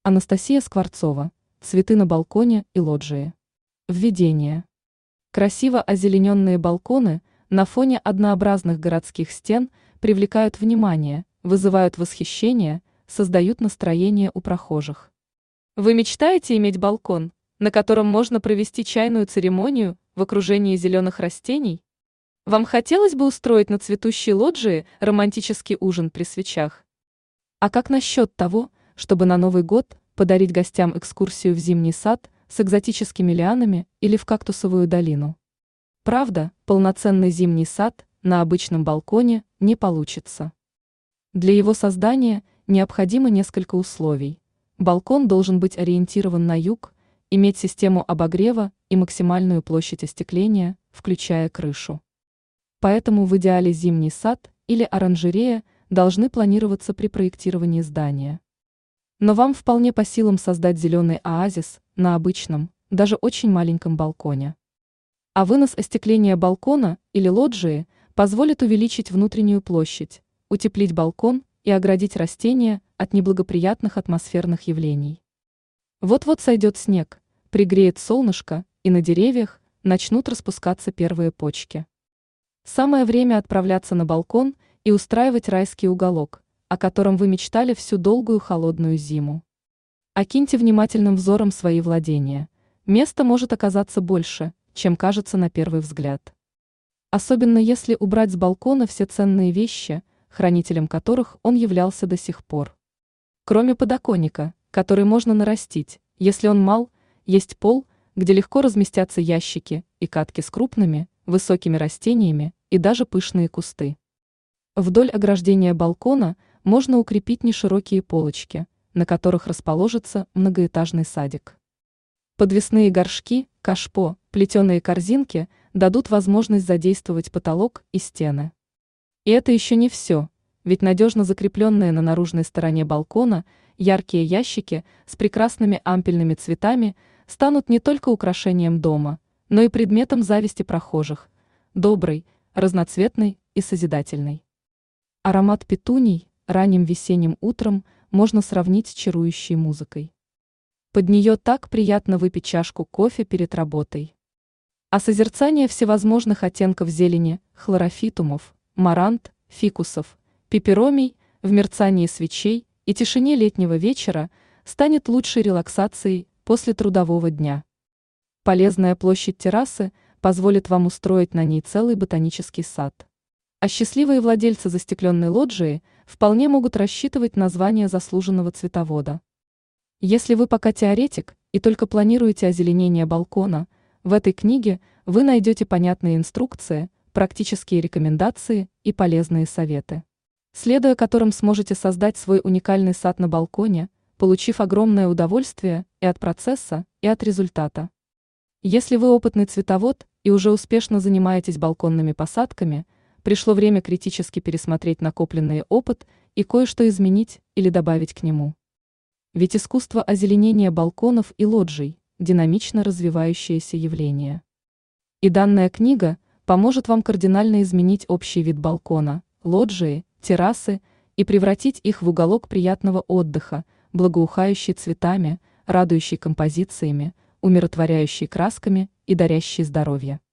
Анастасия Скворцова. Цветы на балконе и лоджии. Введение. Красиво озелененные балконы на фоне однообразных городских стен привлекают внимание, вызывают восхищение, создают настроение у прохожих. Вы мечтаете иметь балкон, на котором можно провести чайную церемонию в окружении зеленых растений? Вам хотелось бы устроить на цветущей лоджии романтический ужин при свечах? А как насчет того, чтобы на Новый год подарить гостям экскурсию в зимний сад с экзотическими лианами или в кактусовую долину? Правда, полноценный зимний сад на обычном балконе не получится. Для его создания необходимо несколько условий. Балкон должен быть ориентирован на юг, иметь систему обогрева и максимальную площадь остекления, включая крышу. Поэтому в идеале зимний сад или оранжерея должны планироваться при проектировании здания. Но вам вполне по силам создать зеленый оазис на обычном, даже очень маленьком балконе. А вынос остекления балкона или лоджии позволит увеличить внутреннюю площадь, утеплить балкон и оградить растения от неблагоприятных атмосферных явлений. Вот-вот сойдет снег, пригреет солнышко, и на деревьях начнут распускаться первые почки. Самое время отправляться на балкон и устраивать райский уголок, о котором вы мечтали всю долгую холодную зиму. Окиньте внимательным взором свои владения. Места может оказаться больше, чем кажется на первый взгляд. Особенно если убрать с балкона все ценные вещи, хранителем которых он являлся до сих пор. Кроме подоконника, который можно нарастить, если он мал, есть пол, где легко разместятся ящики и катки с крупными, высокими растениями и даже пышные кусты. Вдоль ограждения балкона можно укрепить неширокие полочки, на которых расположится многоэтажный садик. Подвесные горшки, кашпо, плетеные корзинки дадут возможность задействовать потолок и стены. И это еще не все, ведь надежно закрепленные на наружной стороне балкона яркие ящики с прекрасными ампельными цветами станут не только украшением дома, но и предметом зависти прохожих, доброй, разноцветной и созидательной. Аромат петуний ранним весенним утром можно сравнить с чарующей музыкой. Под нее так приятно выпить чашку кофе перед работой. А созерцание всевозможных оттенков зелени, хлорофитумов, марант, фикусов, пеперомий в мерцании свечей и тишине летнего вечера станет лучшей релаксацией после трудового дня. Полезная площадь террасы позволит вам устроить на ней целый ботанический сад. А счастливые владельцы застекленной лоджии вполне могут рассчитывать на звание заслуженного цветовода. Если вы пока теоретик и только планируете озеленение балкона, в этой книге вы найдете понятные инструкции, практические рекомендации и полезные советы, следуя которым сможете создать свой уникальный сад на балконе, получив огромное удовольствие и от процесса, и от результата. Если вы опытный цветовод и уже успешно занимаетесь балконными посадками, пришло время критически пересмотреть накопленный опыт и кое-что изменить или добавить к нему. Ведь искусство озеленения балконов и лоджий – динамично развивающееся явление. И данная книга поможет вам кардинально изменить общий вид балкона, лоджии, террасы и превратить их в уголок приятного отдыха, благоухающий цветами, радующий композициями, умиротворяющий красками и дарящий здоровье.